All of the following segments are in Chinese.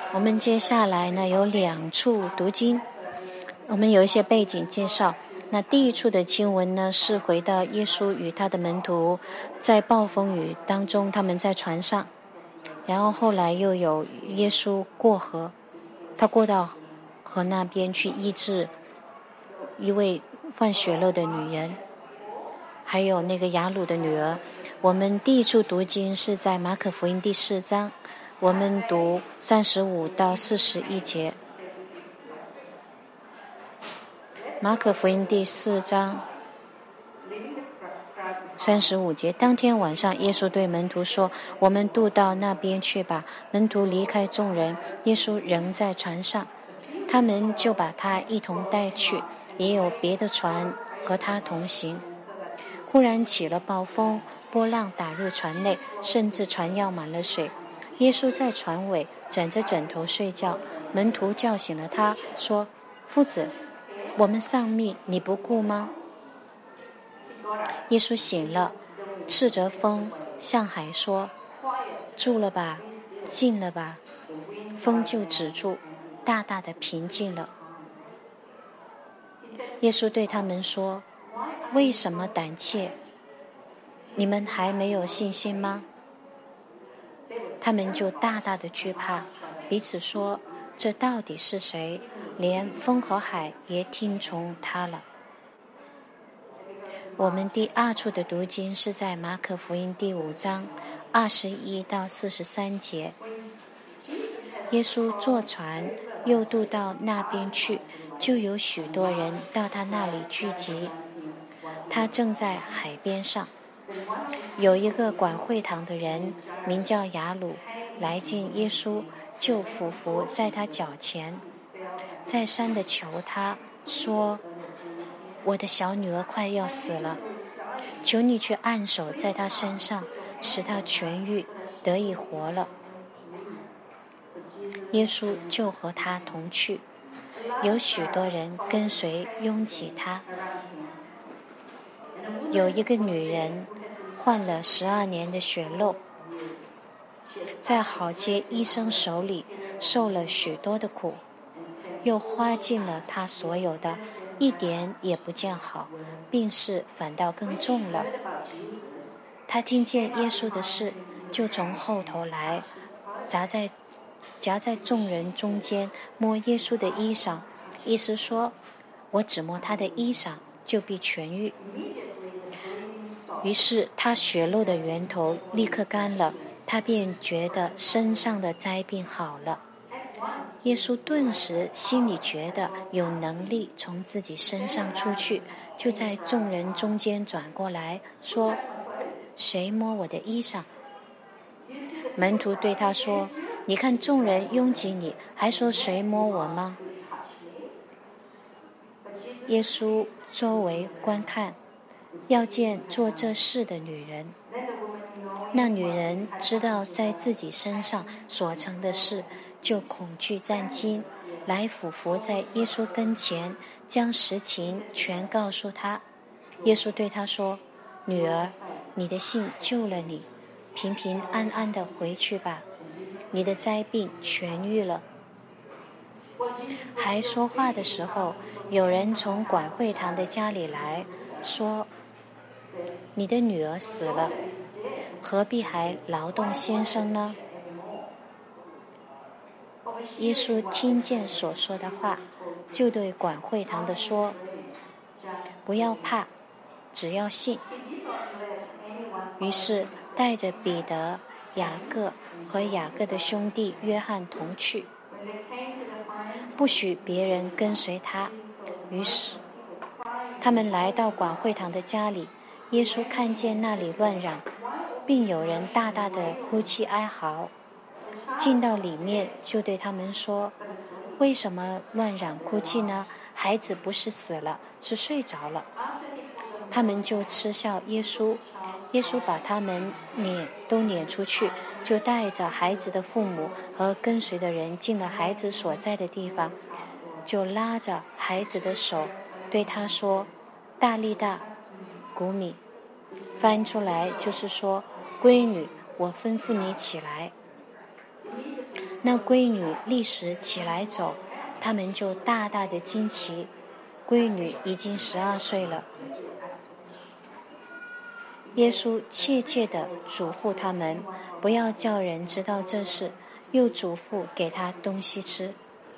我们接下来呢有2处读经，我们有一些背景介绍。那第一处的经文呢是回到耶稣与他的门徒在暴风雨当中，他们在船上，然后后来又有耶稣过河，他过到河那边去医治一位患血漏的女人，还有那个雅鲁的女儿。我们第一处读经是在马可福音第4章，我们读35到41节。马可福音第4章35节，当天晚上，耶稣对门徒说：“我们渡到那边去吧。”门徒离开众人，耶稣仍在船上，他们就把他一同带去，也有别的船和他同行。忽然起了暴风，波浪打入船内，甚至船要满了水。耶稣在船尾枕着枕头睡觉，门徒叫醒了他，说：“夫子，我们丧命，你不顾吗？”耶稣醒了，斥责风，向海说：“住了吧，静了吧。”风就止住，大大的平静了。耶稣对他们说：“为什么胆怯？你们还没有信心吗？”他们就大大的惧怕，彼此说：“这到底是谁？连风和海也听从他了。”我们第2处的读经是在马可福音第5章21到43节。耶稣坐船又渡到那边去，就有许多人到他那里聚集。他正在海边上，有一个管会堂的人名叫雅鲁，来见耶稣，就俯伏在他脚前，再三地求他说：“我的小女儿快要死了，求你去按手在她身上，使她痊愈，得以活了。”耶稣就和他同去，有许多人跟随拥挤他。有一个女人患了12年的血漏，在好些医生手里受了许多的苦，又花尽了她所有的，一点也不见好，病势反倒更重了。她听见耶稣的事，就从后头来，夹在众人中间，摸耶稣的衣裳，意思说：“我只摸他的衣裳，就必痊愈。”于是他血漏的源头立刻干了，他便觉得身上的灾病好了。耶稣顿时心里觉得有能力从自己身上出去，就在众人中间转过来说：“谁摸我的衣裳？”门徒对他说：“你看众人拥挤你，还说谁摸我吗？”耶稣周围观看，要见做这事的女人。那女人知道在自己身上所成的事，就恐惧战惊，来俯伏在耶稣跟前，将实情全告诉他。耶稣对她说：“女儿，你的信救了你，平平安安地回去吧，你的灾病痊愈了。”还说话的时候，有人从管会堂的家里来说：“你的女儿死了，何必还劳动先生呢？”耶稣听见所说的话，就对管会堂的说：“不要怕，只要信。”于是带着彼得、雅各和雅各的兄弟约翰同去，不许别人跟随他。于是他们来到管会堂的家里，耶稣看见那里乱嚷，并有人大大的哭泣哀嚎，进到里面就对他们说：“为什么乱嚷哭泣呢？孩子不是死了，是睡着了。”他们就嗤笑耶稣。耶稣把他们都撵出去，就带着孩子的父母和跟随的人进了孩子所在的地方，就拉着孩子的手对他说：“大利大，古米。”翻出来就是说：“闺女，我吩咐你起来。” 那闺女立时起来走，他们就大大的惊奇。闺女已经12岁了。耶稣切切地嘱咐他们，不要叫人知道这事，又嘱咐给他东西吃。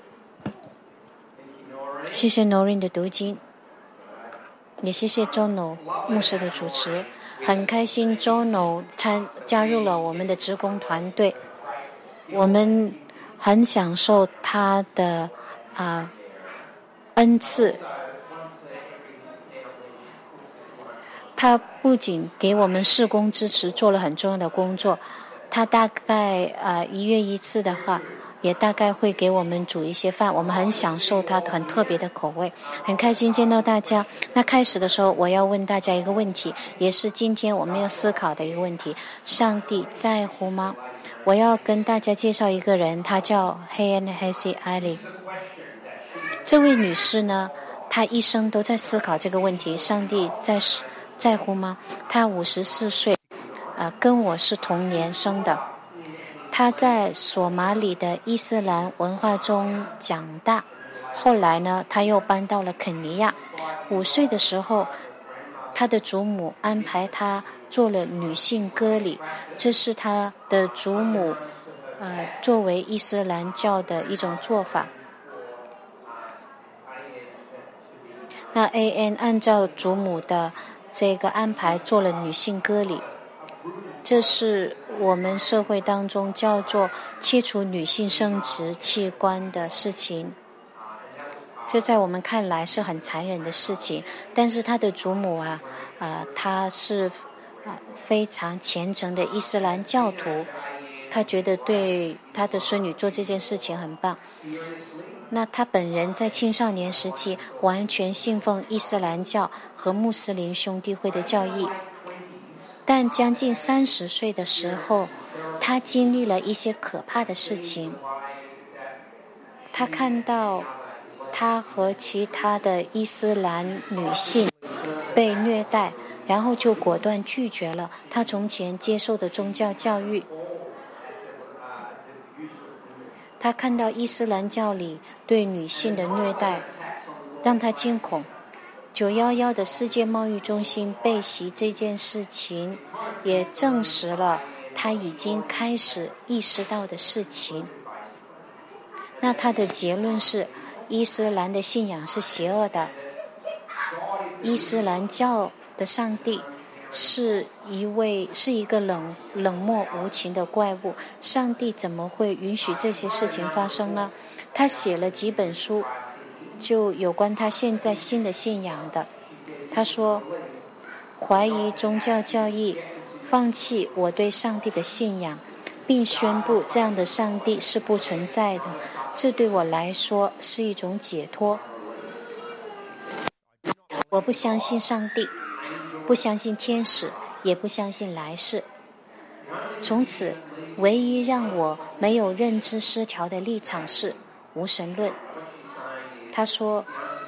谢谢 Noreen 的读经，也谢谢周努牧师的主持。很开心周努加入了我们的职工团队，我们很享受他的恩赐。他不仅给我们事工支持，做了很重要的工作。他大概1月1次的话，也大概会给我们煮一些饭。我们很享受他很特别的口味，很开心见到大家。那开始的时候，我要问大家一个问题，也是今天我们要思考的一个问题：上帝在乎吗？我要跟大家介绍一个人，她叫黑恩黑西艾利。这位女士呢，她一生都在思考这个问题：上帝在乎吗？她54岁，跟我是同年生的。她在索马里的伊斯兰文化中长大，后来呢，她又搬到了肯尼亚。5岁的时候，她的祖母安排她做了女性割礼，这是她的祖母作为伊斯兰教的一种做法。那 AN 按照祖母的这个安排做了女性割礼，这是我们社会当中叫做切除女性生殖器官的事情。这在我们看来是很残忍的事情，但是他的祖母她是非常虔诚的伊斯兰教徒，她觉得对她的孙女做这件事情很棒。那他本人在青少年时期完全信奉伊斯兰教和穆斯林兄弟会的教义，但将近30岁的时候，他经历了一些可怕的事情。他看到他和其他的伊斯兰女性被虐待，然后就果断拒绝了他从前接受的宗教教育。他看到伊斯兰教里对女性的虐待，让他惊恐。911的世界贸易中心被袭这件事情，也证实了他已经开始意识到的事情。那他的结论是，伊斯兰的信仰是邪恶的。伊斯兰教的上帝是一个冷漠无情的怪物，上帝怎么会允许这些事情发生呢？他写了几本书，就有关他现在新的信仰的。他说，怀疑宗教教义，放弃我对上帝的信仰，并宣布这样的上帝是不存在的，这对我来说是一种解脱。我不相信上帝，不相信天使，也不相信来世。从此，唯一让我没有认知失调的立场是无神论。他说，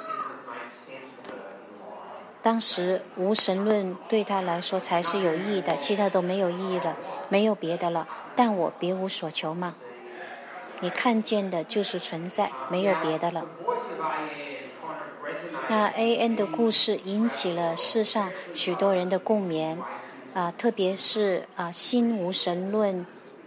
当时无神论对他来说才是有意义的，其他都没有意义了，没有别的了。但我别无所求嘛，你看见的就是存在，没有别的了。那 AN 的故事引起了世上许多人的共鸣，特别是新无神论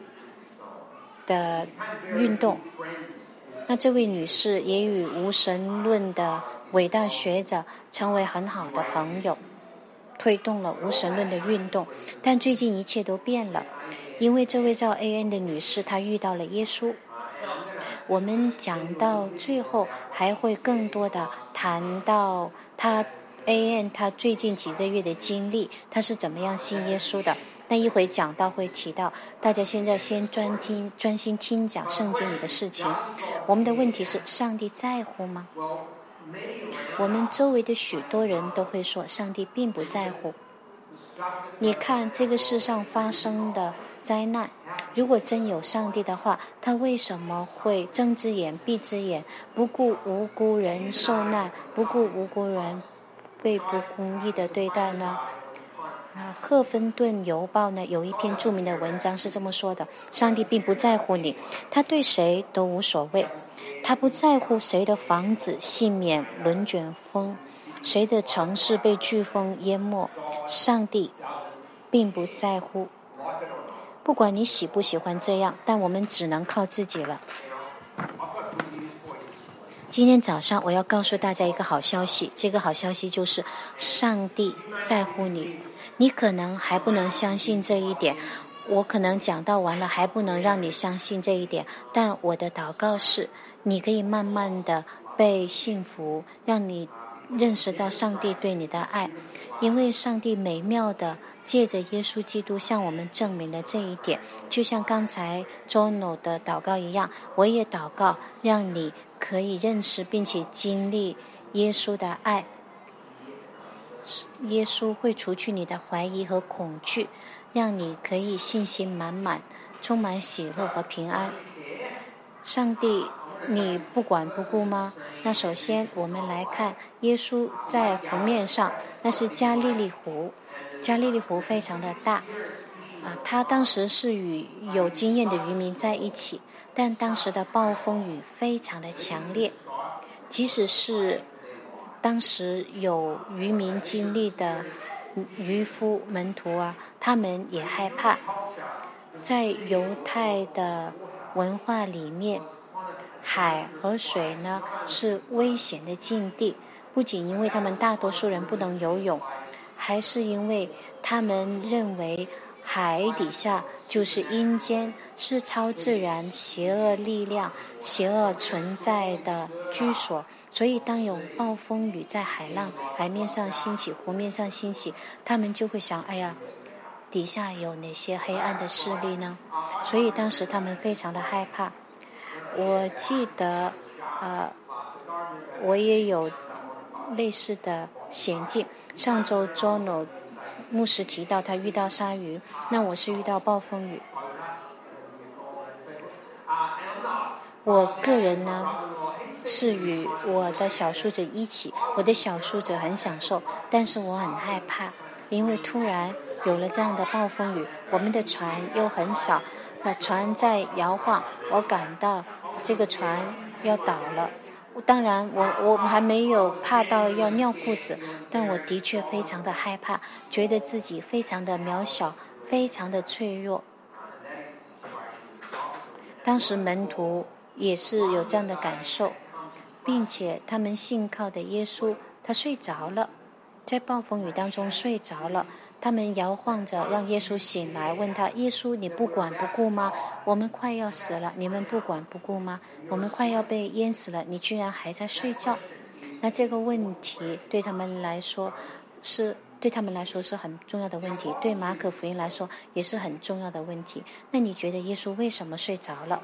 的运动。那这位女士也与无神论的伟大学者成为很好的朋友，推动了无神论的运动。但最近一切都变了，因为这位叫 AN 的女士她遇到了耶稣。我们讲到最后还会更多的谈到他 AN 他最近几个月的经历，他是怎么样信耶稣的。那一会讲到会提到，大家现在先专心听讲圣经里的事情。我们的问题是，上帝在乎吗？我们周围的许多人都会说，上帝并不在乎。你看这个世上发生的灾难，如果真有上帝的话，他为什么会睁只眼闭只眼，不顾无辜人受难，不顾无辜人被不公义的对待呢？ 赫芬顿邮报呢有一篇著名的文章是这么说的：上帝并不在乎你，他对谁都无所谓，他不在乎谁的房子幸免轮卷风，谁的城市被飓风淹没，上帝并不在乎。不管你喜不喜欢这样，但我们只能靠自己了。今天早上我要告诉大家一个好消息，这个好消息就是上帝在乎你。你可能还不能相信这一点，我可能讲到完了还不能让你相信这一点，但我的祷告是你可以慢慢的被幸福，让你认识到上帝对你的爱，因为上帝美妙的借着耶稣基督向我们证明了这一点。就像刚才周诺的祷告一样，我也祷告让你可以认识并且经历耶稣的爱。耶稣会除去你的怀疑和恐惧，让你可以信心满满，充满喜乐和平安。上帝你不管不顾吗？那首先我们来看耶稣在湖面上，那是加利利湖。加利利湖非常的大他当时是与有经验的渔民在一起，但当时的暴风雨非常的强烈，即使是当时有渔民经历的渔夫门徒他们也害怕。在犹太的文化里面，海和水呢是危险的境地，不仅因为他们大多数人不能游泳，还是因为他们认为海底下就是阴间，是超自然邪恶力量、邪恶存在的居所。所以当有暴风雨在海面上兴起、湖面上兴起，他们就会想，哎呀，底下有哪些黑暗的势力呢？所以当时他们非常的害怕。我记得我也有类似的险境。上周Jono牧师提到他遇到鲨鱼，那我是遇到暴风雨。我个人呢是与我的小叔子一起，我的小叔子很享受，但是我很害怕，因为突然有了这样的暴风雨，我们的船又很小，那船在摇晃，我感到这个船要倒了。当然我还没有怕到要尿裤子，但我的确非常的害怕，觉得自己非常的渺小，非常的脆弱。当时门徒也是有这样的感受，并且他们信靠的耶稣他睡着了，在暴风雨当中睡着了。他们摇晃着让耶稣醒来，问他：耶稣，你不管不顾吗？我们快要死了，你们不管不顾吗？我们快要被淹死了，你居然还在睡觉。那这个问题对他们来说是很重要的问题，对马可福音来说也是很重要的问题。那你觉得耶稣为什么睡着了？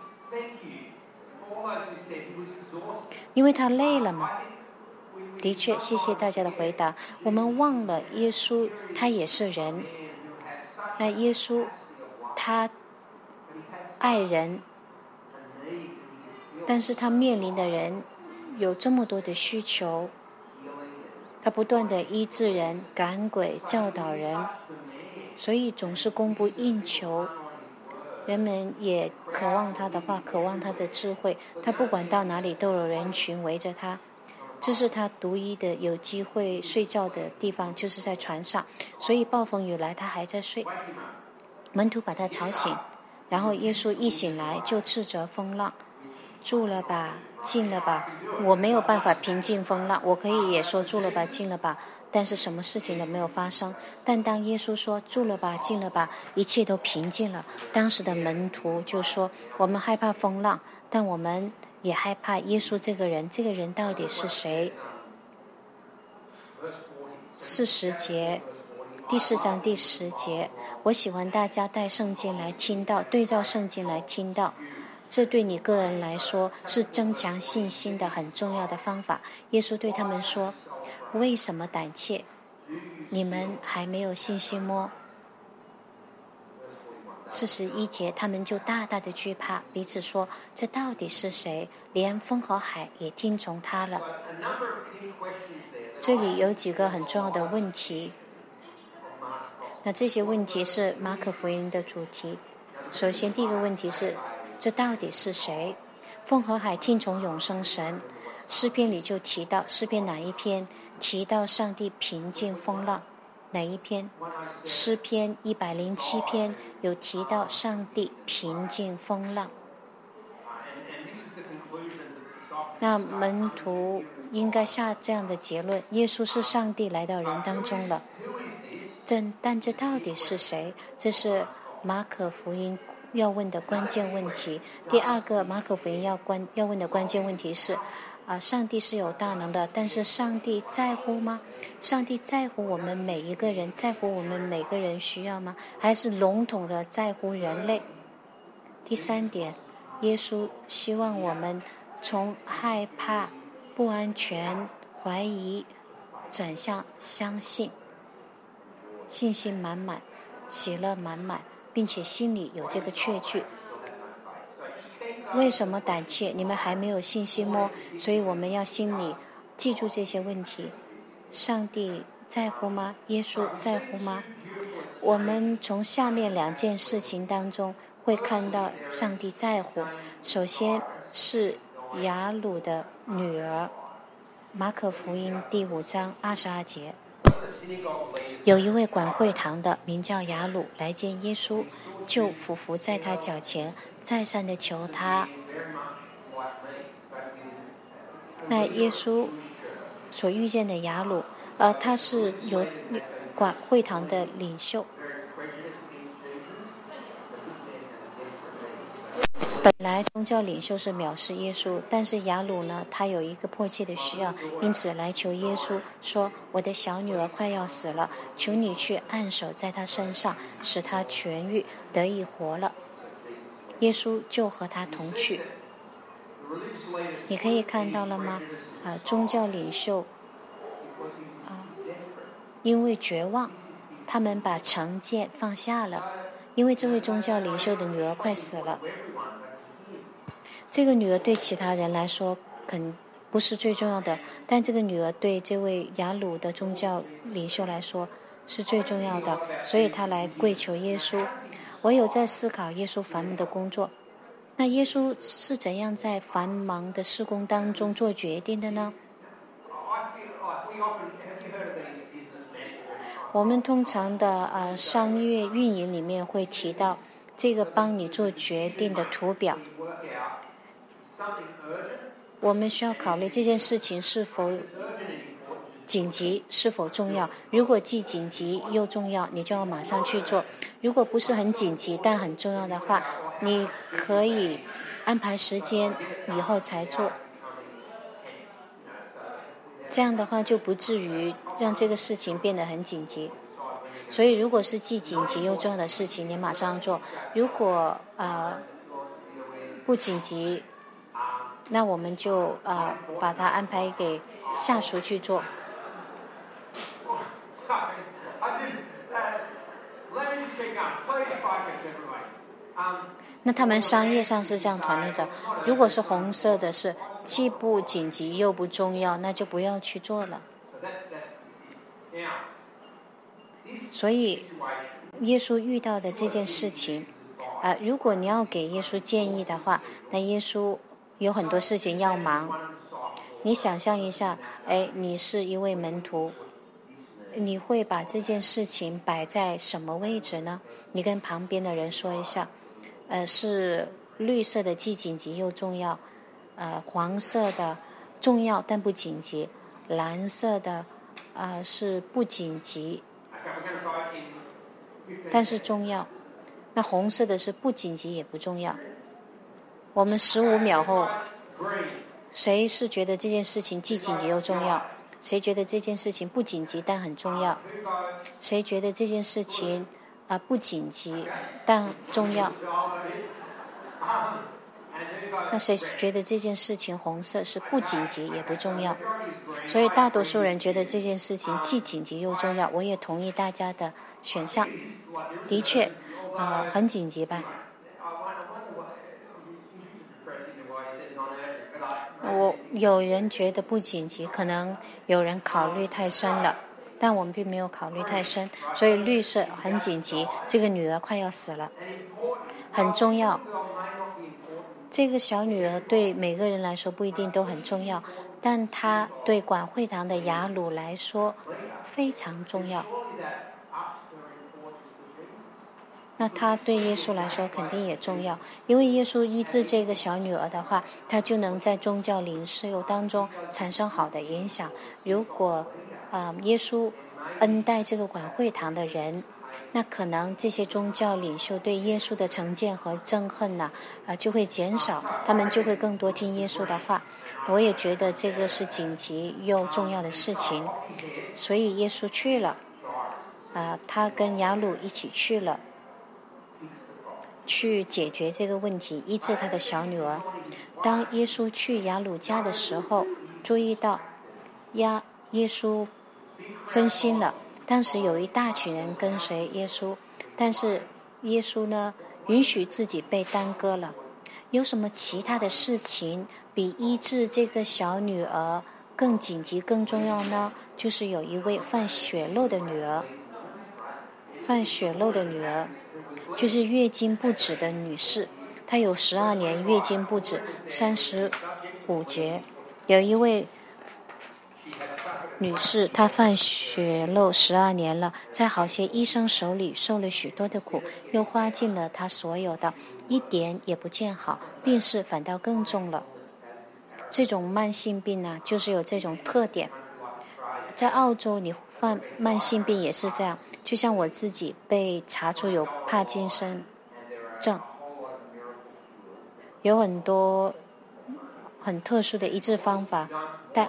因为他累了嘛。的确，谢谢大家的回答。我们忘了耶稣他也是人，那耶稣他爱人，但是他面临的人有这么多的需求，他不断的医治人、赶鬼、教导人，所以总是供不应求。人们也渴望他的话，渴望他的智慧，他不管到哪里都有人群围着他。这是他独一的有机会睡觉的地方，就是在船上。所以暴风雨来，他还在睡。门徒把他吵醒，然后耶稣一醒来就斥责风浪：住了吧，静了吧。我没有办法平静风浪，我可以也说住了吧，静了吧，但是什么事情都没有发生。但当耶稣说住了吧，静了吧，一切都平静了。当时的门徒就说：我们害怕风浪，但我们也害怕耶稣这个人，这个人到底是谁？40节，第4章第10节，我喜欢大家带圣经来听到，对照圣经来听到，这对你个人来说是增强信心的很重要的方法。耶稣对他们说：为什么胆怯？你们还没有信心吗？41节，他们就大大的惧怕，彼此说：这到底是谁？连风和海也听从他了。这里有几个很重要的问题。 那这些问题是马可福音的主题。首先，第一个问题是：这到底是谁？风和海听从永生神。诗篇里就提到，诗篇哪一篇提到上帝平静风浪？哪一篇？诗篇107篇有提到上帝平静风浪。那门徒应该下这样的结论：耶稣是上帝来到人当中了。但这到底是谁？这是马可福音要问的关键问题。第二个，马可福音要问的关键问题是：上帝是有大能的，但是上帝在乎吗？上帝在乎我们每一个人，在乎我们每个人需要吗？还是笼统的在乎人类？第三点，耶稣希望我们从害怕、不安全、怀疑转向相信，信心满满，喜乐满满，并且心里有这个确据。为什么胆怯？你们还没有信心吗？所以我们要心里记住这些问题。上帝在乎吗？耶稣在乎吗？我们从下面2件事情当中会看到上帝在乎。首先是雅鲁的女儿，马可福音第5章22节，有一位管会堂的名叫雅鲁来见耶稣，就俯伏在他脚前，再三的求他。那耶稣所遇见的雅鲁，他是有管会堂的领袖。本来宗教领袖是藐视耶稣，但是雅鲁呢，他有一个迫切的需要，因此来求耶稣说：我的小女儿快要死了，求你去按手在她身上，使她痊愈，得以活了。耶稣就和他同去。你可以看到了吗？宗教领袖因为绝望，他们把成见放下了，因为这位宗教领袖的女儿快死了。这个女儿对其他人来说不是最重要的，但这个女儿对这位雅鲁的宗教领袖来说是最重要的，所以他来跪求耶稣。我有在思考耶稣繁忙的工作，那耶稣是怎样在繁忙的事工当中做决定的呢？我们通常的商业运营里面会提到这个帮你做决定的图表。我们需要考虑这件事情是否紧急，是否重要。如果既紧急又重要，你就要马上去做。如果不是很紧急但很重要的话，你可以安排时间以后才做。这样的话就不至于让这个事情变得很紧急。所以如果是既紧急又重要的事情，你马上做。如果不紧急，那我们就把它安排给下属去做。那他们商业上是这样团队的，如果是红色的是既不紧急又不重要，那就不要去做了。所以耶稣遇到的这件事情如果你要给耶稣建议的话，那耶稣有很多事情要忙。你想象一下，你是一位门徒，你会把这件事情摆在什么位置呢？你跟旁边的人说一下，是绿色的既紧急又重要，黄色的重要但不紧急，蓝色的是不紧急但是重要，那红色的是不紧急也不重要。我们15秒后，谁是觉得这件事情既紧急又重要？谁觉得这件事情不紧急但很重要？谁觉得这件事情不紧急但重要？那谁觉得这件事情红色是不紧急也不重要？所以大多数人觉得这件事情既紧急又重要。我也同意大家的选项，的确很紧急吧。有人觉得不紧急，可能有人考虑太深了， 但我们并没有考虑太深，所以绿色很紧急，这个女儿快要死了，很重要。这个小女儿对每个人来说不一定都很重要，但她对管会堂的雅鲁来说非常重要。那她对耶稣来说肯定也重要，因为耶稣医治这个小女儿的话，她就能在宗教领袖当中产生好的影响。如果耶稣恩待这个管会堂的人，那可能这些宗教领袖对耶稣的成见和憎恨呢，就会减少，他们就会更多听耶稣的话。我也觉得这个是紧急又重要的事情，所以耶稣去了，他跟雅鲁一起去了，去解决这个问题，医治他的小女儿。当耶稣去雅鲁家的时候，注意到耶稣分心了。当时有一大群人跟随耶稣，但是耶稣呢，允许自己被耽搁了。有什么其他的事情比医治这个小女儿更紧急、更重要呢？就是有一位犯血漏的女儿，就是月经不止的女士，她有12年月经不止，35节。有一位女士，她犯血漏12年了，在好些医生手里受了许多的苦，又花尽了她所有的，一点也不见好，病势反倒更重了。这种慢性病呢，就是有这种特点。在澳洲，你犯慢性病也是这样，就像我自己被查出有帕金森症，有很多很特殊的医治方法，但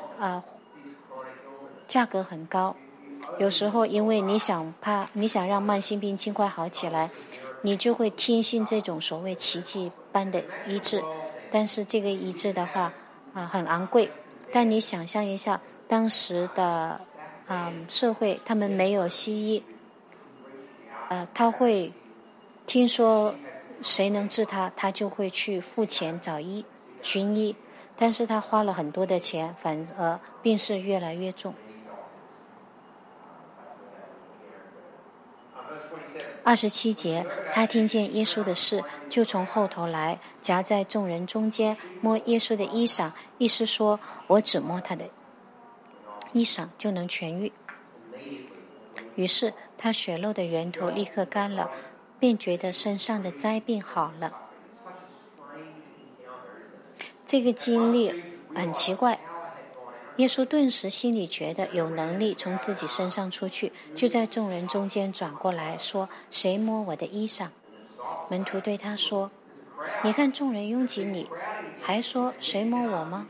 价格很高。有时候因为你想让慢性病尽快好起来，你就会听信这种所谓奇迹般的医治，但是这个医治的话很昂贵。但你想象一下，当时的社会，他们没有西医，他会听说谁能治他，他就会去付钱寻医，但是他花了很多的钱，反而病势越来越重。27节，他听见耶稣的事，就从后头来，夹在众人中间，摸耶稣的衣裳，意思说，我只摸他的衣裳就能痊愈。于是他血漏的源头立刻干了，便觉得身上的灾病好了。这个经历很奇怪，耶稣顿时心里觉得有能力从自己身上出去，就在众人中间转过来说，谁摸我的衣裳？门徒对他说，你看众人拥挤你，还说谁摸我吗？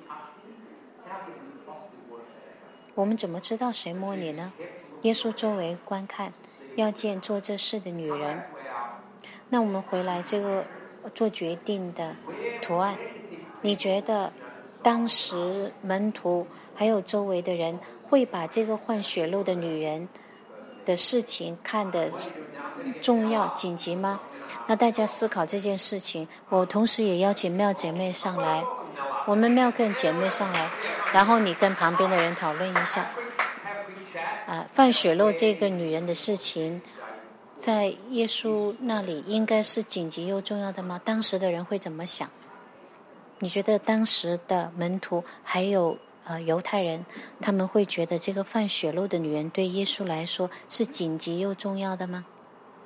我们怎么知道谁摸你呢？耶稣周围观看，要见做这事的女人。那我们回来这个做决定的图案，你觉得当时门徒还有周围的人会把这个患血漏的女人的事情看得重要紧急吗？那大家思考这件事情，我同时也邀请妙姐妹上来，我们妙跟姐妹上来，然后你跟旁边的人讨论一下犯血漏这个女人的事情，在耶稣那里应该是紧急又重要的吗？当时的人会怎么想？你觉得当时的门徒还有犹太人，他们会觉得这个犯血漏的女人对耶稣来说是紧急又重要的吗？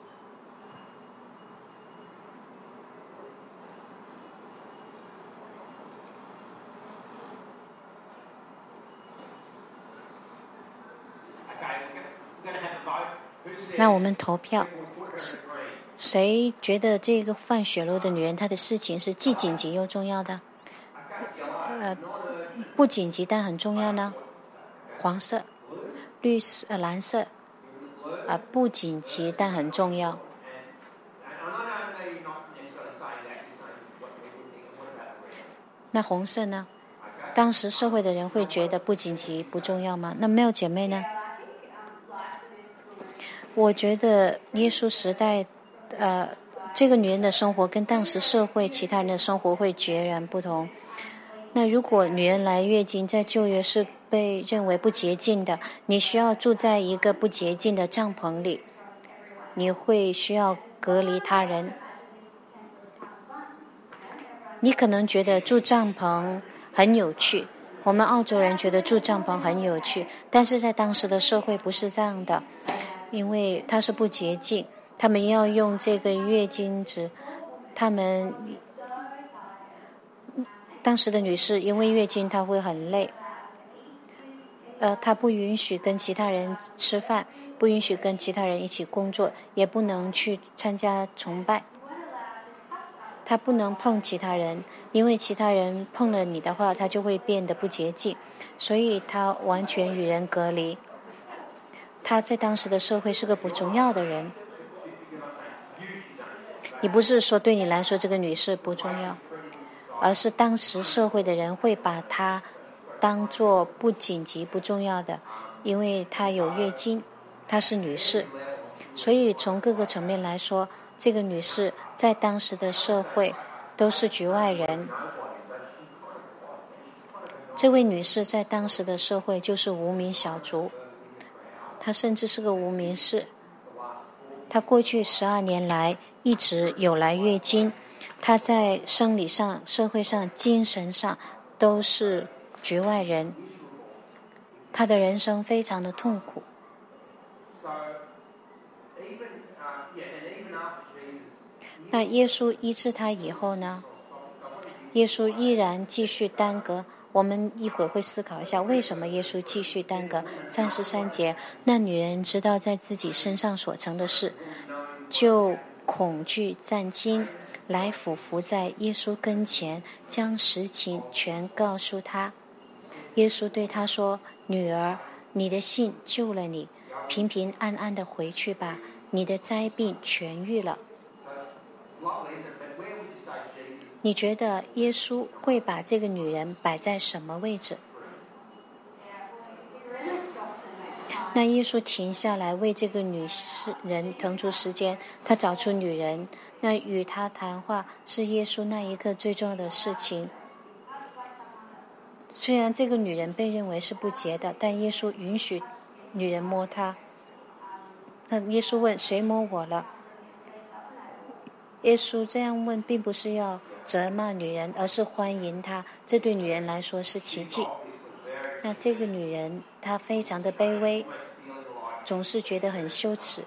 那我们投票，谁觉得这个犯血漏的女人她的事情是既紧急又重要的？不紧急但很重要呢？黄色、绿色、蓝色，不紧急但很重要。那红色呢？当时社会的人会觉得不紧急不重要吗？那没有姐妹呢？我觉得耶稣时代这个女人的生活跟当时社会其他人的生活会截然不同。那如果女人来月经在旧约是被认为不洁净的，你需要住在一个不洁净的帐篷里，你会需要隔离他人。你可能觉得住帐篷很有趣，我们澳洲人觉得住帐篷很有趣，但是在当时的社会不是这样的，因为它是不洁净，他们要用这个月经纸，他们当时的女士因为月经她会很累，她不允许跟其他人吃饭，不允许跟其他人一起工作，也不能去参加崇拜。他不能碰其他人，因为其他人碰了你的话，他就会变得不洁净，所以他完全与人隔离。他在当时的社会是个不重要的人。你不是说对你来说这个女士不重要，而是当时社会的人会把她当作不紧急不重要的，因为她有月经，她是女士，所以从各个层面来说，这个女士在当时的社会都是局外人。这位女士在当时的社会就是无名小卒，她甚至是个无名氏。她过去12年来一直有来月经，她在生理上、社会上、精神上都是局外人，她的人生非常的痛苦。那耶稣医治她以后呢？耶稣依然继续耽搁。我们一会儿会思考一下，为什么耶稣继续耽搁。33节，那女人知道在自己身上所成的事，就恐惧战惊，来俯伏在耶稣跟前，将实情全告诉他。耶稣对他说：“女儿，你的信救了你，平平安安的回去吧，你的灾病痊愈了。”你觉得耶稣会把这个女人摆在什么位置？那耶稣停下来为这个女人腾出时间，他找出女人，那与她谈话是耶稣那一刻最重要的事情。虽然这个女人被认为是不洁的，但耶稣允许女人摸她。那耶稣问：“谁摸我了？”耶稣这样问并不是要责骂女人，而是欢迎她，这对女人来说是奇迹。那这个女人她非常的卑微，总是觉得很羞耻，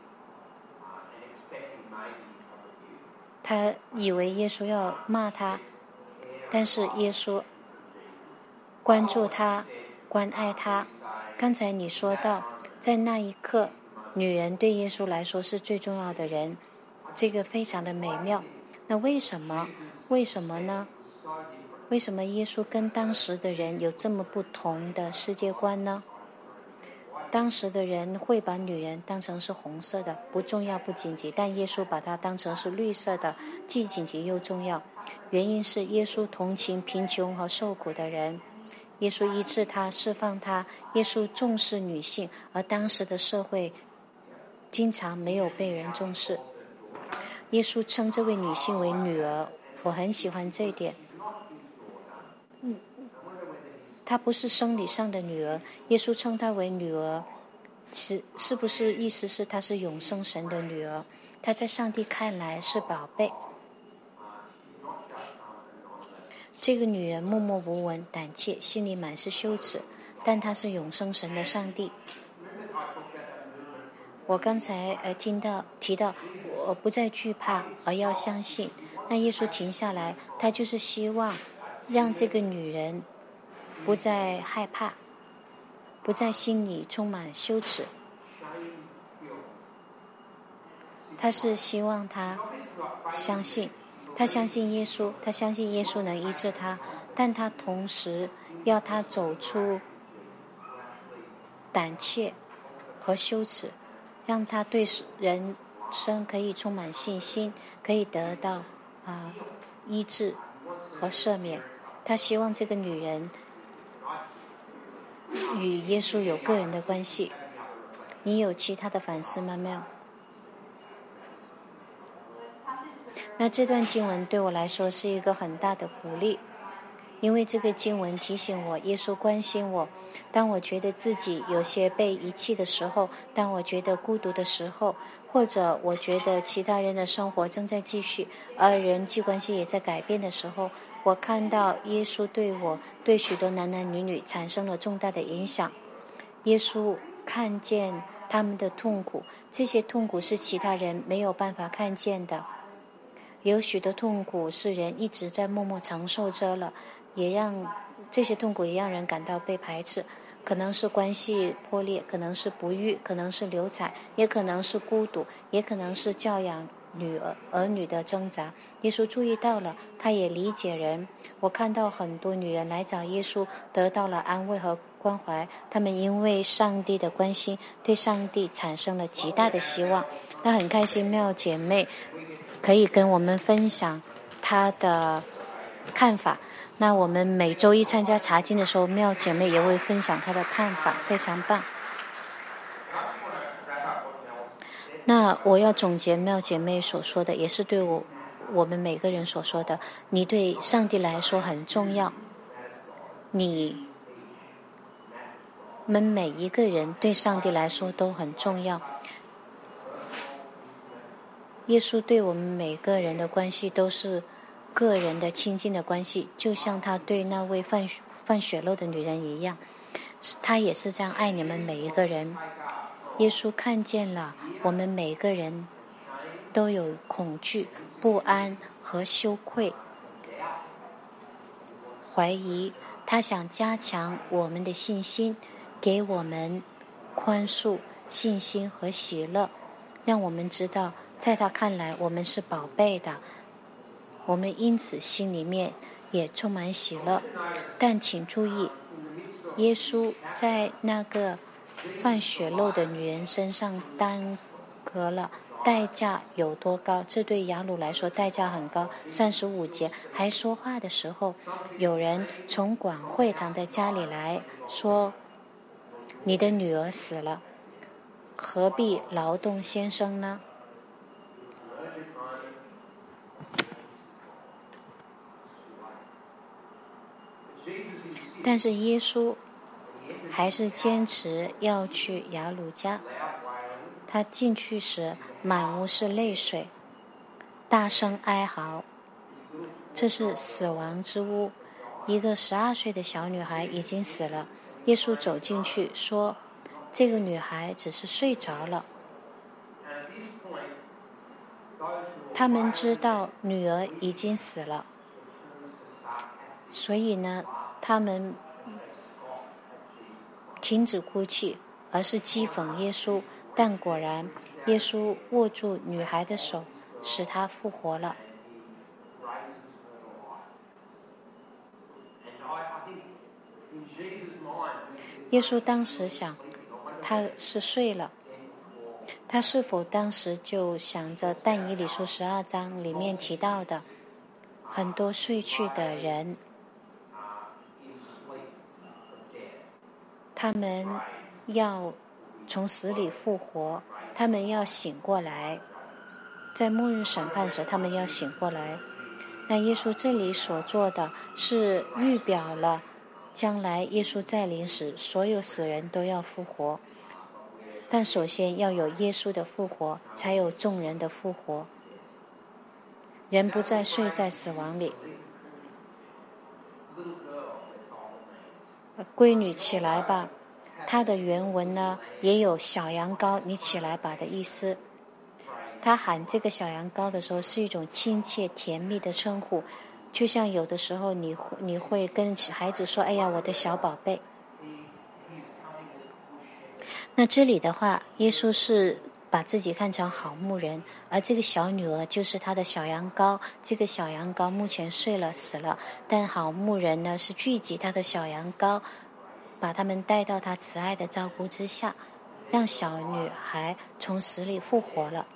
她以为耶稣要骂她，但是耶稣关注她，关爱她。刚才你说到，在那一刻，女人对耶稣来说是最重要的人，这个非常的美妙。那为什么呢？为什么耶稣跟当时的人有这么不同的世界观呢？当时的人会把女人当成是红色的，不重要不紧急，但耶稣把它当成是绿色的，既紧急又重要。原因是耶稣同情贫穷和受苦的人，耶稣医治他，释放他，耶稣重视女性，而当时的社会经常没有被人重视。耶稣称这位女性为女儿，我很喜欢这一点。她不是生理上的女儿，耶稣称她为女儿，是不是意思是她是永生神的女儿？她在上帝看来是宝贝。这个女人默默无闻，胆怯，心里满是羞耻，但她是永生神的上帝。我刚才提到，我不再惧怕，而要相信。那耶稣停下来，他就是希望让这个女人不再害怕，不在心里充满羞耻。他是希望她相信，他相信耶稣，他相信耶稣能医治他，但他同时要他走出胆怯和羞耻，让他对人生可以充满信心，可以得到医治和赦免。他希望这个女人与耶稣有个人的关系。你有其他的反思吗？没有？那这段经文对我来说是一个很大的鼓励， 因为这个经文提醒我，耶稣关心我。当我觉得自己有些被遗弃的时候，当我觉得孤独的时候，或者我觉得其他人的生活正在继续，而人际关系也在改变的时候，我看到耶稣对我、对许多男男女女产生了重大的影响。耶稣看见他们的痛苦，这些痛苦是其他人没有办法看见的。有许多痛苦是人一直在默默承受着了，这些痛苦也让人感到被排斥，可能是关系破裂，可能是不育，可能是流产，也可能是孤独，也可能是教养儿女的挣扎。耶稣注意到了，他也理解人。我看到很多女人来找耶稣，得到了安慰和关怀，她们因为上帝的关心，对上帝产生了极大的希望。那很开心妙姐妹可以跟我们分享她的看法。那我们每周一参加查经的时候，妙姐妹也会分享她的看法，非常棒。那我要总结妙姐妹所说的，也是对我们每个人所说的，你对上帝来说很重要，你们每一个人对上帝来说都很重要。耶稣对我们每个人的关系都是个人的亲近的关系，就像他对那位犯血漏的女人一样，他也是这样爱你们每一个人。耶稣看见了我们每个人都有恐惧、不安和羞愧、怀疑，他想加强我们的信心，给我们宽恕、信心和喜乐，让我们知道在他看来我们是宝贝的，我们因此心里面也充满喜乐。但请注意，耶稣在那个犯血漏的女人身上耽搁了，代价有多高？这对雅鲁来说代价很高。35节还说话的时候，有人从管会堂的家里来说，你的女儿死了，何必劳动先生呢？但是耶稣还是坚持要去雅鲁家。他进去时，满屋是泪水，大声哀嚎。这是死亡之屋，一个12岁的小女孩已经死了。耶稣走进去说，这个女孩只是睡着了。他们知道女儿已经死了，所以呢，他们停止哭泣，而是讥讽耶稣。但果然，耶稣握住女孩的手，使她复活了。耶稣当时想，她是睡了。他是否当时就想着但以理书12章里面提到的很多睡去的人，他们要从死里复活，他们要醒过来，在末日审判时他们要醒过来。那耶稣这里所做的是预表了将来耶稣再临时，所有死人都要复活。但首先要有耶稣的复活，才有众人的复活。人不再睡在死亡里。闺女起来吧，它的原文呢也有小羊羔你起来吧的意思。他喊这个小羊羔的时候是一种亲切甜蜜的称呼，就像有的时候你会跟孩子说，哎呀我的小宝贝。那这里的话，耶稣是把自己看成好牧人，而这个小女儿就是他的小羊羔。这个小羊羔目前睡了死了，但好牧人呢是聚集他的小羊羔，把他们带到他慈爱的照顾之下，让小女孩从死里复活了。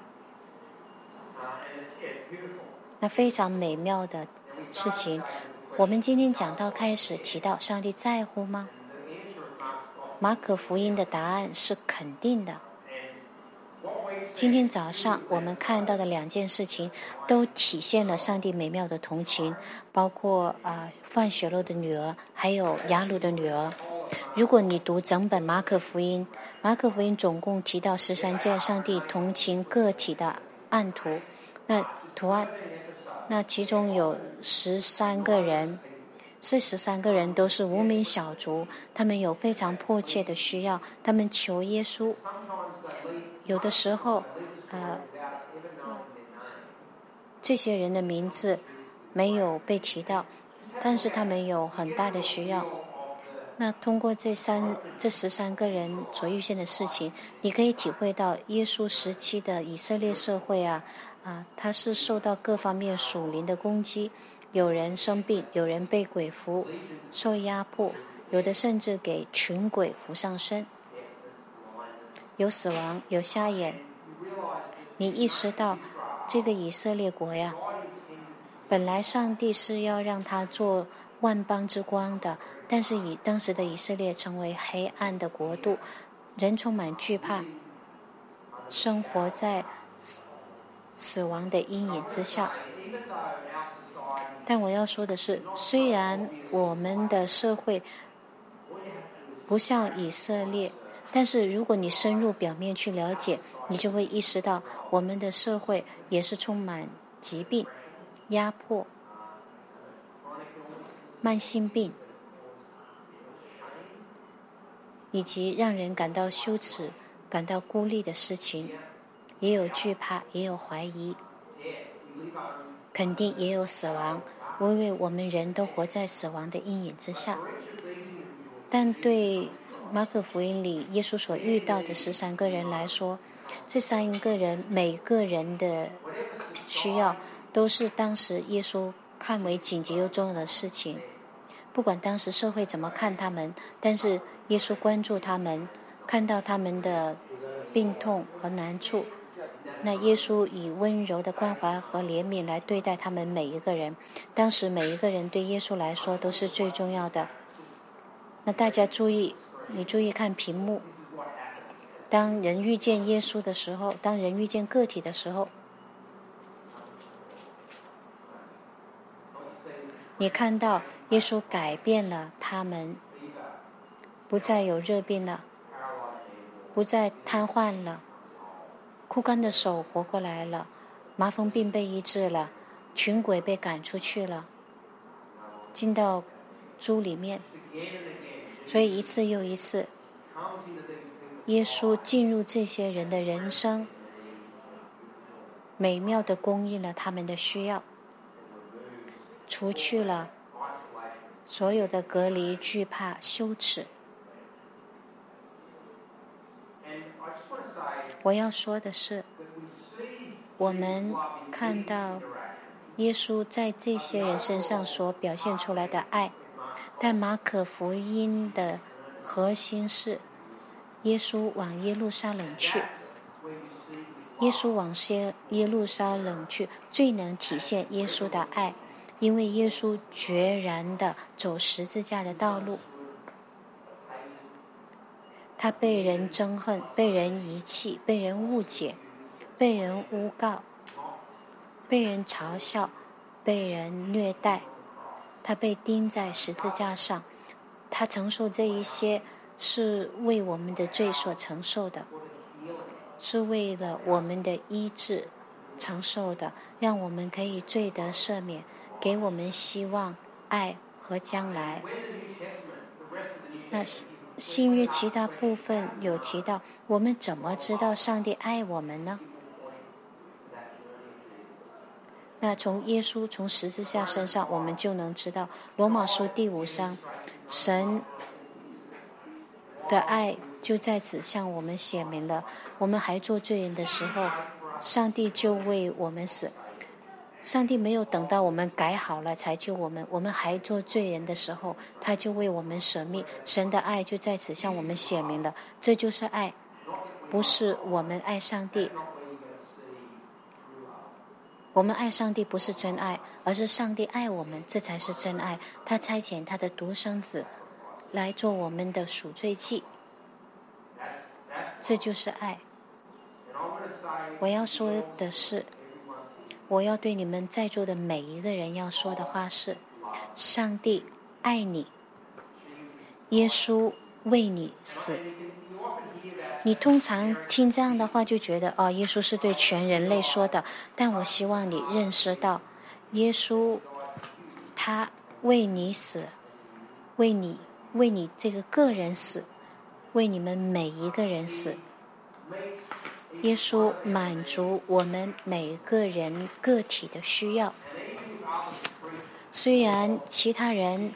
那非常美妙的事情。我们今天讲到开始提到上帝在乎吗？马可福音的答案是肯定的。 今天早上我们看到的2件事情，都体现了上帝美妙的同情，包括范雪洛的女儿，还有雅鲁的女儿。如果你读整本马可福音总共提到13件上帝同情个体的案图，那图案，那其中有13个人，这13个人都是无名小卒，他们有非常迫切的需要，他们求耶稣。有的时候这些人的名字没有被提到，但是他们有很大的需要。那通过这13个人所遇见的事情，你可以体会到耶稣时期的以色列社会他是受到各方面属灵的攻击，有人生病，有人被鬼附，受压迫，有的甚至给群鬼附上身，有死亡，有瞎眼。你意识到这个以色列国呀，本来上帝是要让他做万邦之光的，但是以当时的以色列成为黑暗的国度，人充满惧怕，生活在死亡的阴影之下。但我要说的是，虽然我们的社会不像以色列，但是如果你深入表面去了解，你就会意识到我们的社会也是充满疾病、压迫、慢性病，以及让人感到羞耻、感到孤立的事情，也有惧怕，也有怀疑，肯定也有死亡，因为我们人都活在死亡的阴影之下。但对马可福音里耶稣所遇到的13个人来说，这3个人每个人的需要都是当时耶稣看为紧急又重要的事情。不管当时社会怎么看他们，但是耶稣关注他们，看到他们的病痛和难处，那耶稣以温柔的关怀和怜悯来对待他们每一个人。当时每一个人对耶稣来说都是最重要的。那大家注意，你注意看屏幕。当人遇见耶稣的时候，当人遇见个体的时候，你看到耶稣改变了他们，不再有热病了，不再瘫痪了，枯干的手活过来了，麻风病被医治了，群鬼被赶出去了，进到猪里面。所以一次又一次，耶稣进入这些人的人生，美妙地供应了他们的需要，除去了所有的隔离、惧怕、羞耻。我要说的是，我们看到耶稣在这些人身上所表现出来的爱，但马可福音的核心是耶稣往耶路撒冷去。耶稣往耶路撒冷去，最能体现耶稣的爱，因为耶稣决然地走十字架的道路。他被人憎恨，被人遗弃，被人误解，被人诬告，被人嘲笑，被人虐待。他被钉在十字架上，他承受这一些是为我们的罪所承受的，是为了我们的医治承受的，让我们可以罪得赦免，给我们希望、爱和将来。那新约其他部分有提到，我们怎么知道上帝爱我们呢？那从耶稣从十字架身上，我们就能知道罗马书第5章，神的爱就在此向我们显明了。我们还做罪人的时候，上帝就为我们死。上帝没有等到我们改好了才救我们，我们还做罪人的时候，他就为我们舍命。神的爱就在此向我们显明了，这就是爱，不是我们爱上帝。我们爱上帝不是真爱，而是上帝爱我们，这才是真爱。他差遣他的独生子来做我们的赎罪祭，这就是爱。 我要说的是，我要对你们在座的每一个人要说的话是：上帝爱你，耶稣为你死。你通常听这样的话就觉得耶稣是对全人类说的，但我希望你认识到，耶稣他为你死，为你这个个人死，为你们每一个人死。耶稣满足我们每个人个体的需要。虽然其他人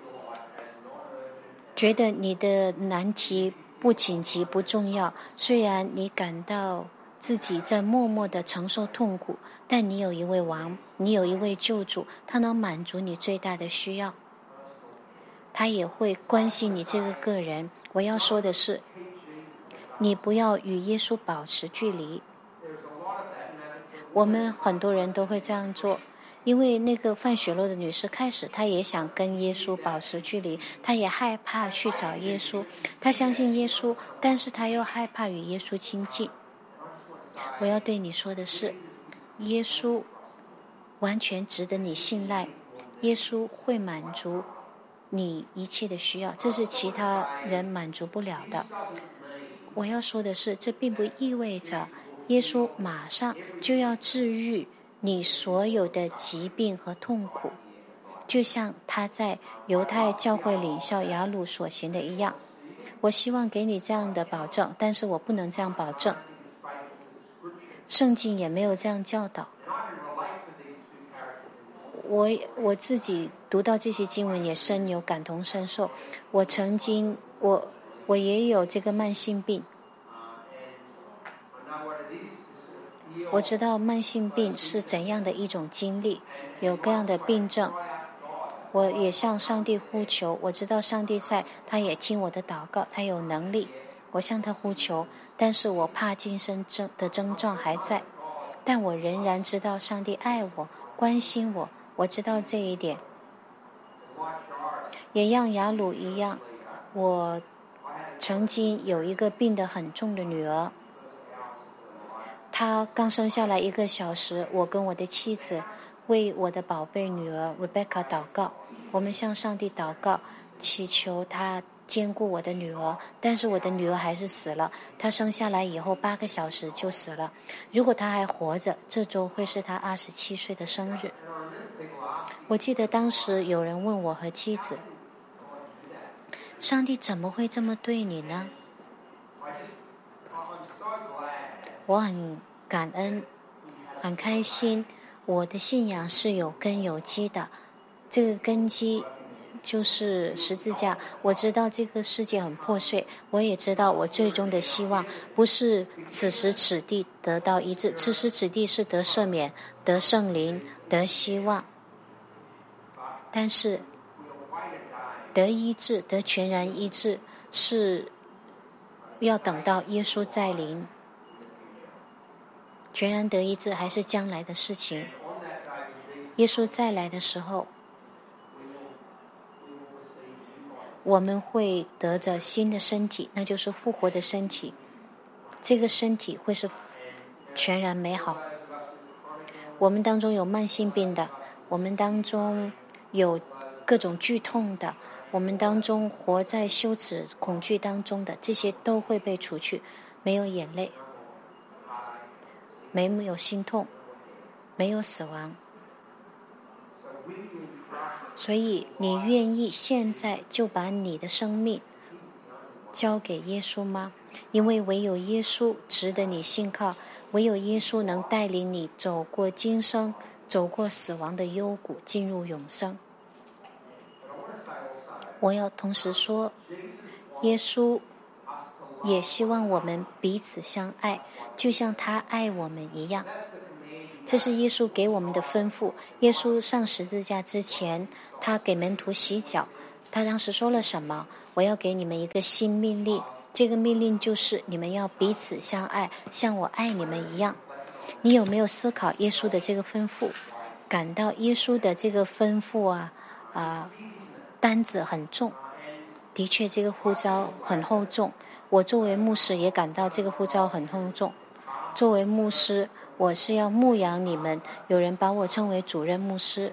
觉得你的难题不紧急不重要，虽然你感到自己在默默地承受痛苦，但你有一位王，你有一位救主，他能满足你最大的需要，他也会关心你这个个人。我要说的是，你不要与耶稣保持距离。我们很多人都会这样做，因为那个范雪洛的女士开始她也想跟耶稣保持距离，她也害怕去找耶稣，她相信耶稣，但是她又害怕与耶稣亲近。我要对你说的是，耶稣完全值得你信赖，耶稣会满足你一切的需要，这是其他人满足不了的。我要说的是，这并不意味着耶稣马上就要治愈你所有的疾病和痛苦，就像他在犹太教会领袖雅鲁所行的一样。我希望给你这样的保证，但是我不能这样保证，圣经也没有这样教导。我自己读到这些经文也深有感同身受。我曾经我也有这个慢性病，我知道慢性病是怎样的一种经历，有各样的病症。我也向上帝呼求，我知道上帝在，他也听我的祷告，他有能力。我向他呼求，但是我怕今生的症状还在，但我仍然知道上帝爱我，关心我，我知道这一点。也像雅鲁一样，我曾经有一个病得很重的女儿，她刚生下来1个小时，我跟我的妻子为我的宝贝女儿 Rebecca 祷告，我们向上帝祷告，祈求她兼顾我的女儿，但是我的女儿还是死了。她生下来以后8个小时就死了。如果她还活着，这周会是她27岁的生日。我记得当时有人问我和妻子，上帝怎么会这么对你呢？我很感恩，很开心，我的信仰是有根有基的，这个根基就是十字架。我知道这个世界很破碎，我也知道我最终的希望不是此时此地得到医治，此时此地是得赦免，得圣灵，得希望，但是得医治，得全然医治是要等到耶稣再临。全然得医治还是将来的事情。耶稣再来的时候，我们会得着新的身体，那就是复活的身体。这个身体会是全然美好。我们当中有慢性病的，我们当中有各种剧痛的，我们当中活在羞耻恐惧当中的，这些都会被除去。没有眼泪，没有心痛，没有死亡。所以你愿意现在就把你的生命交给耶稣吗？因为唯有耶稣值得你信靠，唯有耶稣能带领你走过今生，走过死亡的幽谷，进入永生。我要同时说，耶稣也希望我们彼此相爱，就像他爱我们一样。这是耶稣给我们的吩咐。耶稣上十字架之前，他给门徒洗脚，他当时说了什么？我要给你们一个新命令，这个命令就是你们要彼此相爱，像我爱你们一样。你有没有思考耶稣的这个吩咐？感到耶稣的这个吩咐担子很重。的确这个呼召很厚重，我作为牧师也感到这个呼召很厚重。 作为牧师，我是要牧养你们，有人把我称为主任牧师。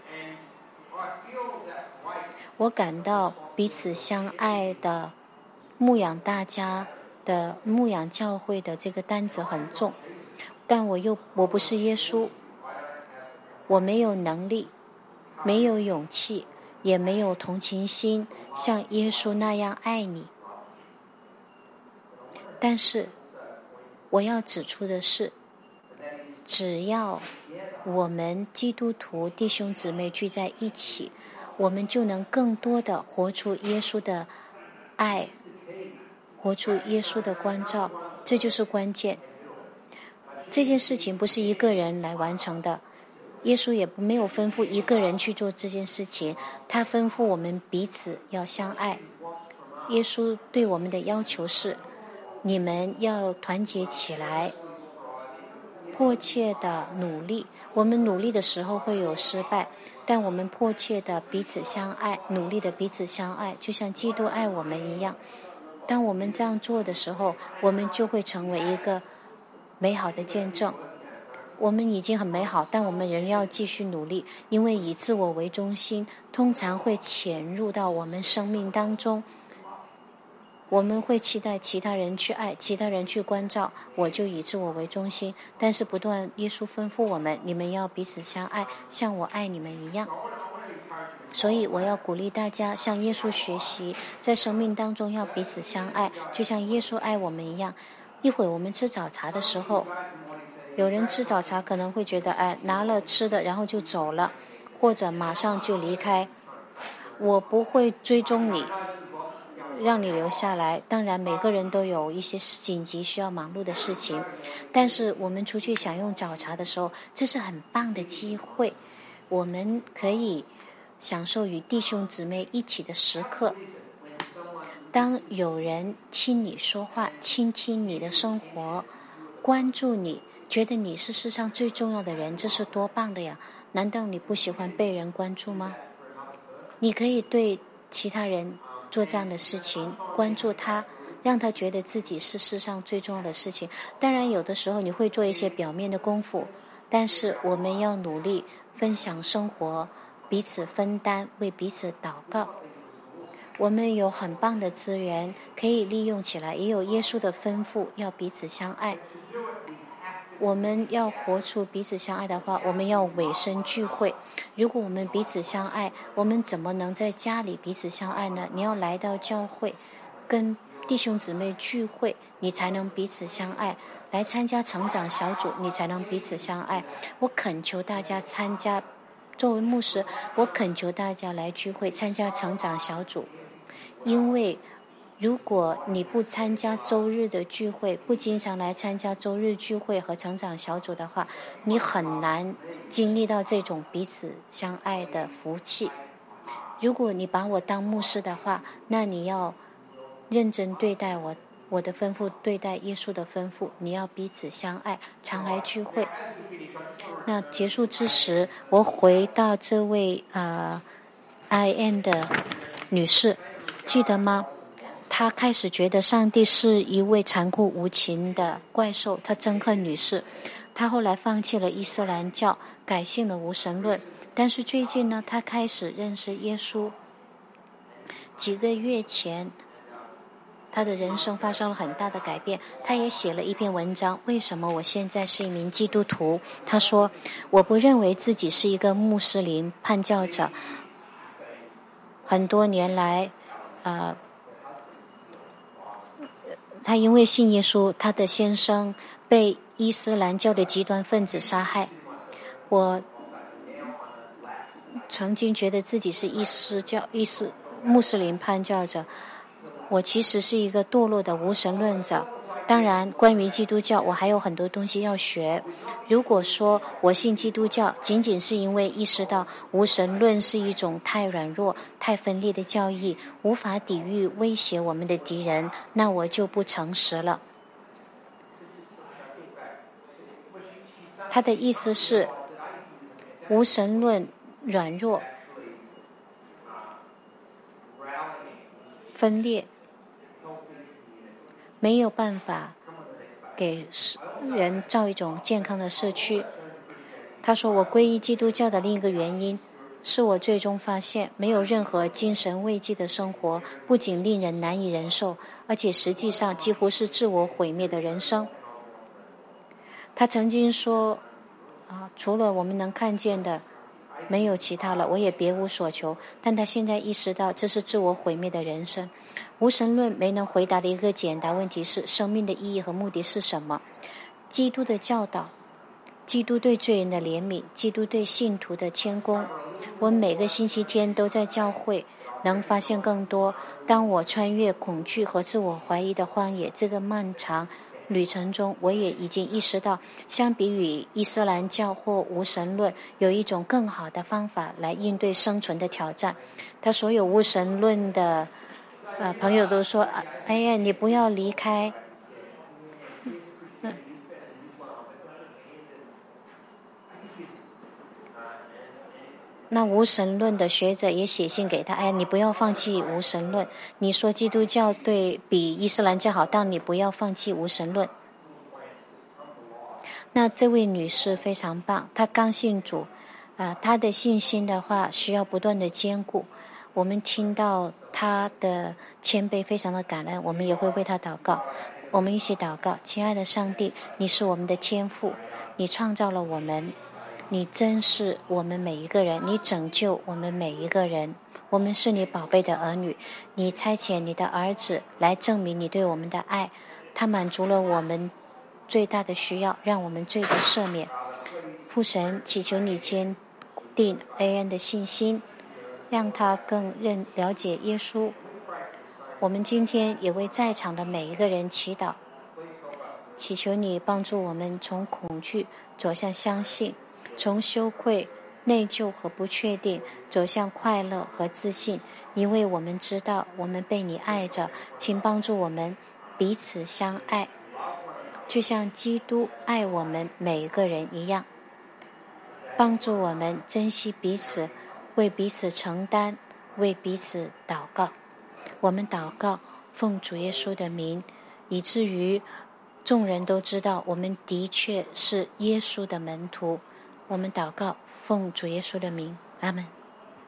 我感到彼此相爱的牧养大家的牧养教会的这个担子很重，但我不是耶稣，我没有能力，没有勇气，也没有同情心，像耶稣那样爱你。但是我要指出的是，只要我们基督徒弟兄姊妹聚在一起，我们就能更多的活出耶稣的爱，活出耶稣的光照，这就是关键。这件事情不是一个人来完成的，耶稣也没有吩咐一个人去做这件事情，他吩咐我们彼此要相爱。耶稣对我们的要求是，你们要团结起来，迫切的努力。我们努力的时候会有失败，但我们迫切的彼此相爱，努力的彼此相爱，就像基督爱我们一样。当我们这样做的时候，我们就会成为一个美好的见证。我们已经很美好，但我们仍要继续努力，因为以自我为中心通常会潜入到我们生命当中。我们会期待其他人去爱，其他人去关照，我就以自我为中心。但是不断耶稣吩咐我们，你们要彼此相爱，像我爱你们一样。所以我要鼓励大家向耶稣学习，在生命当中要彼此相爱，就像耶稣爱我们一样。一会儿我们吃早茶的时候，有人吃早茶可能会觉得拿了吃的然后就走了，或者马上就离开，我不会追踪你，让你留下来。当然每个人都有一些紧急需要忙碌的事情，但是我们出去享用早茶的时候，这是很棒的机会，我们可以享受与弟兄姊妹一起的时刻。当有人听你说话，倾听你的生活，关注你，觉得你是世上最重要的人，这是多棒的呀！难道你不喜欢被人关注吗？你可以对其他人做这样的事情，关注他，让他觉得自己是世上最重要的事情。当然有的时候你会做一些表面的功夫，但是我们要努力分享生活，彼此分担，为彼此祷告。我们有很棒的资源可以利用起来，也有耶稣的吩咐要彼此相爱。我们要活出彼此相爱的话，我们要委身聚会。如果我们彼此相爱，我们怎么能在家里彼此相爱呢？你要来到教会，跟弟兄姊妹聚会，你才能彼此相爱。来参加成长小组，你才能彼此相爱。我恳求大家参加，作为牧师，我恳求大家来聚会，参加成长小组。因为如果你不参加周日的聚会，不经常来参加周日聚会和成长小组的话，你很难经历到这种彼此相爱的福气。如果你把我当牧师的话，那你要认真对待我的吩咐，对待耶稣的吩咐，你要彼此相爱，常来聚会。那结束之时，我回到这位IN 的女士，记得吗？她开始觉得上帝是一位残酷无情的怪兽，她憎恨女士。她后来放弃了伊斯兰教，改信了无神论。但是最近呢，她开始认识耶稣。几个月前，她的人生发生了很大的改变。她也写了一篇文章，为什么我现在是一名基督徒？她说，我不认为自己是一个穆斯林叛教者。很多年来她因为信耶稣，她的先生被伊斯兰教的极端分子杀害。我曾经觉得自己是穆斯林叛教者，我其实是一个堕落的无神论者。当然，关于基督教，我还有很多东西要学。如果说我信基督教仅仅是因为意识到无神论是一种太软弱、太分裂的教义，无法抵御威胁我们的敌人，那我就不诚实了。他的意思是，无神论软弱、分裂，没有办法给人造一种健康的社区。他说，我皈依基督教的另一个原因是我最终发现，没有任何精神慰藉的生活不仅令人难以忍受，而且实际上几乎是自我毁灭的人生。他曾经说除了我们能看见的没有其他了，我也别无所求。但他现在意识到这是自我毁灭的人生。无神论没能回答的一个简单问题是，生命的意义和目的是什么？基督的教导，基督对罪人的怜悯，基督对信徒的谦恭。我每个星期天都在教会能发现更多。当我穿越恐惧和自我怀疑的荒野这个漫长旅程中，我也已经意识到，相比于伊斯兰教或无神论，有一种更好的方法来应对生存的挑战。他所有无神论的朋友都说，哎呀，你不要离开。那无神论的学者也写信给他，哎，你不要放弃无神论。你说基督教对比伊斯兰教好，但你不要放弃无神论。那这位女士非常棒，她刚信主，她的信心的话需要不断的坚固。我们听到她的谦卑，非常的感恩，我们也会为她祷告。我们一起祷告，亲爱的上帝，你是我们的天父，你创造了我们，你珍视我们每一个人，你拯救我们每一个人，我们是你宝贝的儿女，你差遣你的儿子来证明你对我们的爱，他满足了我们最大的需要，让我们罪得赦免。父神，祈求你坚定 AN 的信心，让他更了解耶稣。我们今天也为在场的每一个人祈祷，祈求你帮助我们从恐惧走向相信，从羞愧、内疚和不确定走向快乐和自信，因为我们知道我们被你爱着。请帮助我们彼此相爱，就像基督爱我们每一个人一样。帮助我们珍惜彼此，为彼此承担，为彼此祷告。我们祷告，奉主耶稣的名，以至于众人都知道我们的确是耶稣的门徒。我们祷告，奉主耶稣的名，阿们。